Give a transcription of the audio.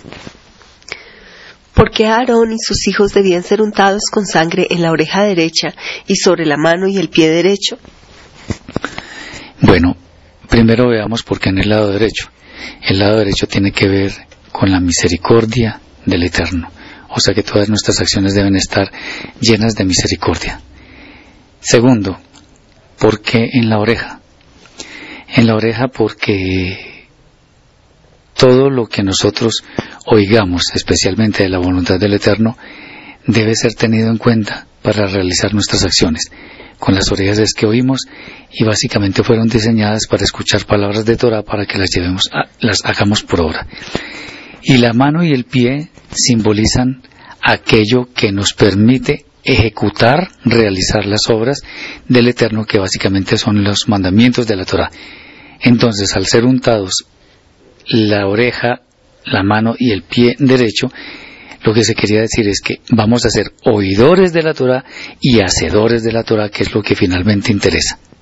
Porque Aarón y sus hijos debían ser untados con sangre en la oreja derecha y sobre la mano y el pie derecho. Bueno, primero veamos por qué en el lado derecho. El lado derecho tiene que ver con la misericordia del Eterno. O sea que todas nuestras acciones deben estar llenas de misericordia. Segundo, ¿por qué en la oreja? En la oreja porque todo lo que nosotros oigamos, especialmente de la voluntad del Eterno, debe ser tenido en cuenta para realizar nuestras acciones. Con las orejas es que oímos y básicamente fueron diseñadas para escuchar palabras de Torah para que las hagamos por obra. Y la mano y el pie simbolizan aquello que nos permite ejecutar, realizar las obras del Eterno, que básicamente son los mandamientos de la Torah. Entonces, al ser untados la oreja, la mano y el pie derecho, lo que se quería decir es que vamos a ser oidores de la Torah y hacedores de la Torah, que es lo que finalmente interesa.